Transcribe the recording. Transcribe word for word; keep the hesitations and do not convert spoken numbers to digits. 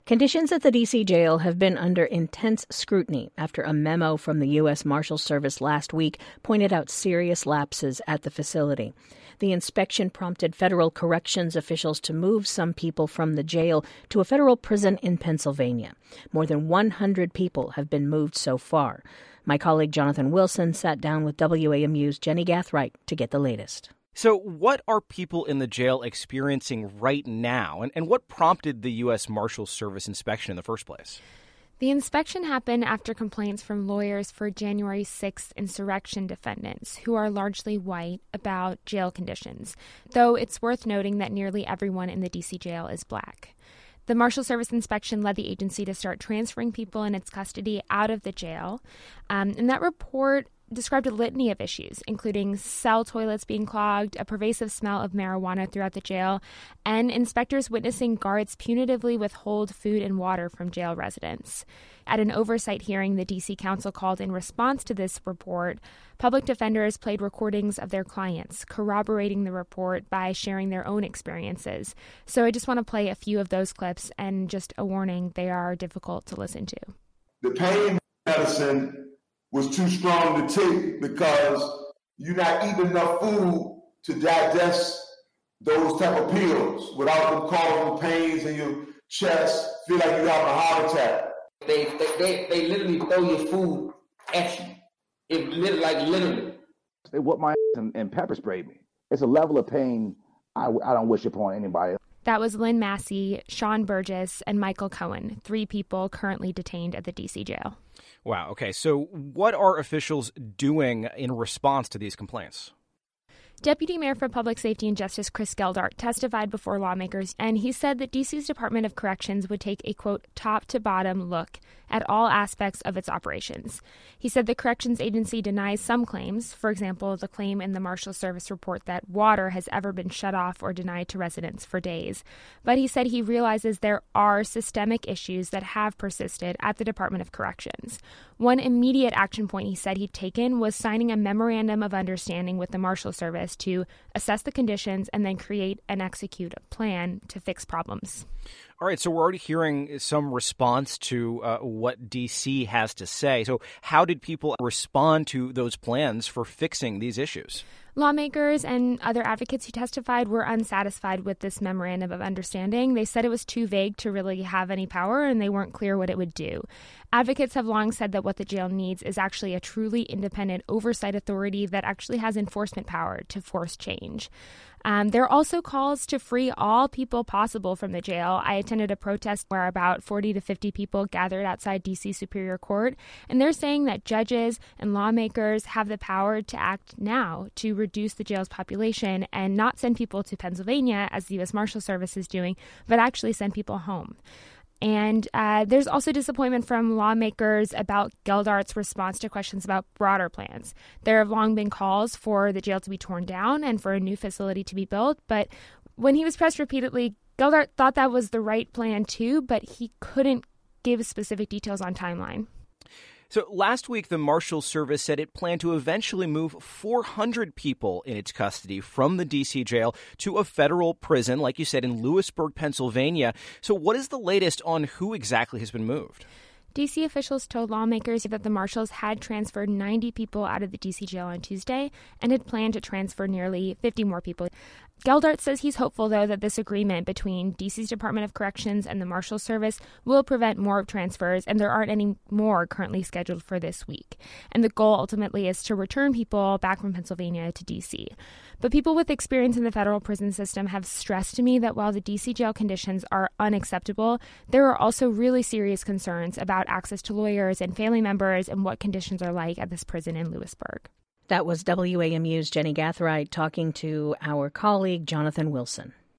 Conditions at the D C jail have been under intense scrutiny after a memo from the U S Marshals Service last week pointed out serious lapses at the facility. The inspection prompted federal corrections officials to move some people from the jail to a federal prison in Pennsylvania. More than one hundred people have been moved so far. My colleague Jonathan Wilson sat down with W A M U's Jenny Gathright to get the latest. So what are people in the jail experiencing right now, and, and what prompted the U S Marshals Service inspection in the first place? The inspection happened after complaints from lawyers for January sixth insurrection defendants, who are largely white, about jail conditions, though it's worth noting that nearly everyone in the D C jail is black. The Marshal Service inspection led the agency to start transferring people in its custody out of the jail, um, and that report described a litany of issues, including cell toilets being clogged, a pervasive smell of marijuana throughout the jail, and inspectors witnessing guards punitively withhold food and water from jail residents. At an oversight hearing the D C Council called in response to this report, public defenders played recordings of their clients, corroborating the report by sharing their own experiences. So I just want to play a few of those clips, and just a warning, they are difficult to listen to. The pain medicine was too strong to take because you're not eating enough food to digest those type of pills without them causing pains in your chest, feel like you're having a heart attack. They they, they, they literally throw your food at you. It literally, like literally. They whooped my ass and, and pepper sprayed me. It's a level of pain I, I don't wish upon anybody. That was Lynn Massey, Sean Burgess, and Michael Cohen, three people currently detained at the D C jail. Wow. Okay. So what are officials doing in response to these complaints? Deputy Mayor for Public Safety and Justice Chris Geldart testified before lawmakers, and he said that D C's Department of Corrections would take a, quote, top-to-bottom look at all aspects of its operations. He said the corrections agency denies some claims, for example, the claim in the Marshal Service report that water has ever been shut off or denied to residents for days. But he said he realizes there are systemic issues that have persisted at the Department of Corrections. One immediate action point he said he'd taken was signing a memorandum of understanding with the Marshal Service to assess the conditions and then create and execute a plan to fix problems. All right, so we're already hearing some response to uh, what D C has to say. So how did people respond to those plans for fixing these issues? Lawmakers and other advocates who testified were unsatisfied with this memorandum of understanding. They said it was too vague to really have any power, and they weren't clear what it would do. Advocates have long said that what the jail needs is actually a truly independent oversight authority that actually has enforcement power to force change. Um, there are also calls to free all people possible from the jail. I attended a protest where about forty to fifty people gathered outside D C Superior Court, and they're saying that judges and lawmakers have the power to act now to reduce the jail's population and not send people to Pennsylvania, as the U S Marshal Service is doing, but actually send people home. And uh, there's also disappointment from lawmakers about Geldart's response to questions about broader plans. There have long been calls for the jail to be torn down and for a new facility to be built. But when he was pressed repeatedly, Geldart thought that was the right plan too, but he couldn't give specific details on timeline. So last week, the Marshals Service said it planned to eventually move four hundred people in its custody from the D C jail to a federal prison, like you said, in Lewisburg, Pennsylvania. So what is the latest on who exactly has been moved? D C officials told lawmakers that the marshals had transferred ninety people out of the D C jail on Tuesday and had planned to transfer nearly fifty more people. Geldart says he's hopeful, though, that this agreement between D C's Department of Corrections and the Marshals Service will prevent more transfers, and there aren't any more currently scheduled for this week. And the goal ultimately is to return people back from Pennsylvania to D C. But people with experience in the federal prison system have stressed to me that while the D C jail conditions are unacceptable, there are also really serious concerns about access to lawyers and family members and what conditions are like at this prison in Lewisburg. That was W A M U's Jenny Gathright talking to our colleague Jonathan Wilson.